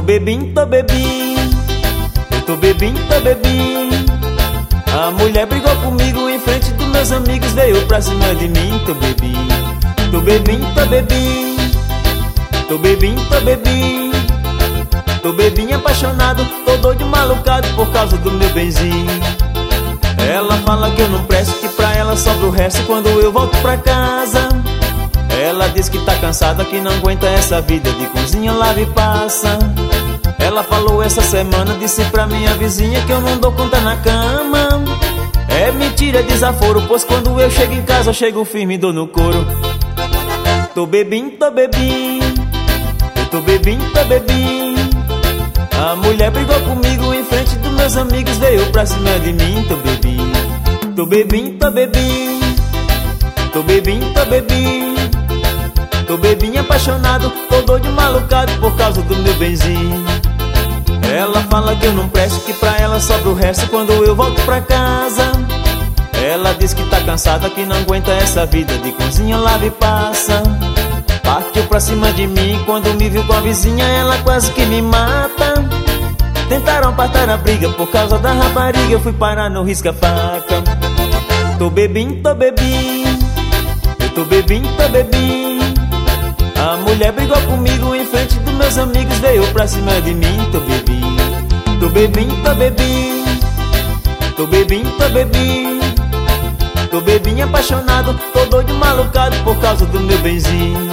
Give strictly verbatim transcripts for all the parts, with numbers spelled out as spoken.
bebinho, tô bebinho, eu tô bebinho, tô bebinho. A mulher brigou comigo em frente dos meus amigos, veio pra cima de mim. Tô bebinho, tô bebinho, tô bebinho, tô bebinho, tô bebinho. Tô bebinho apaixonado, tô doido malucado por causa do meu benzinho. Ela fala que eu não presto, que pra ela sobra o resto quando eu volto pra casa. Ela diz que tá cansada, que não aguenta essa vida de cozinha, lava e passa. Ela falou essa semana, disse pra minha vizinha que eu não dou conta na cama. É mentira, é desaforo, pois quando eu chego em casa eu chego firme e dou no couro. Tô bebinho, tô bebinho, eu tô bebinho, tô bebinho. A mulher brigou comigo em frente dos meus amigos, veio pra cima de mim. Tô bebinho, tô bebinho, tô bebinho, tô bebinho, tô bebinho. Tô bebinho apaixonado, tô doido malucado por causa do meu benzinho. Ela fala que eu não presto, que pra ela sobra o resto quando eu volto pra casa. Ela diz que tá cansada, que não aguenta essa vida de cozinha, lava e passa. Partiu pra cima de mim, quando me viu com a vizinha ela quase que me mata. Tentaram apartar a briga, por causa da rapariga eu fui parar no risca-faca. Tô bebinho, tô bebinho, eu tô bebinho, tô bebinho. A mulher brigou comigo em frente dos meus amigos, veio pra cima de mim. Tô bebinho, tô bebinho, tô bebinho, tô bebinho, tô bebinho. Tô bebinho apaixonado, tô doido malucado por causa do meu benzinho.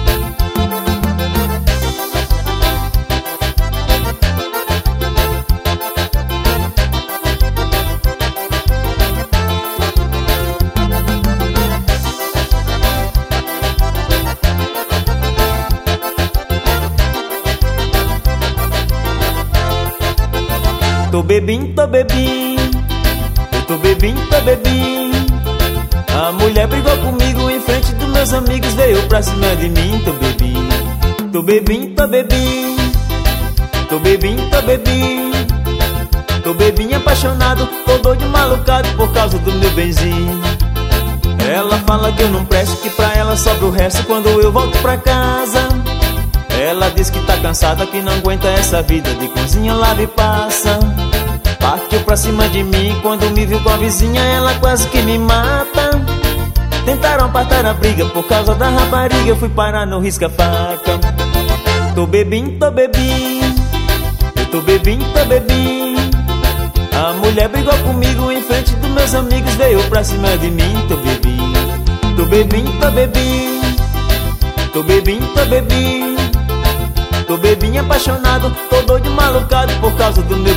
Tô bebinho, tô bebinho, eu tô bebinho, tô bebinho. A mulher brigou comigo em frente dos meus amigos, veio pra cima de mim. Tô bebinho, tô bebinho, tô bebinho, tô bebinho, tô bebinho. Tô bebinho apaixonado, tô doido malucado por causa do meu benzinho. Ela fala que eu não presto, que pra ela sobra o resto quando eu volto pra casa. Ela diz que tá cansada, que não aguenta essa vida de cozinha, lava e passa. Partiu pra cima de mim, quando me viu com a vizinha ela quase que me mata. Tentaram apartar a briga, por causa da rapariga eu fui parar no risca-faca. Tô bebinho, tô bebinho, eu tô bebinho, tô bebinho. A mulher brigou comigo em frente dos meus amigos, veio pra cima de mim. Tô bebinho, tô bebinho, tô bebinho, tô bebinho, tô bebinho. Tô bebinho apaixonado, tô doido malucado por causa do meu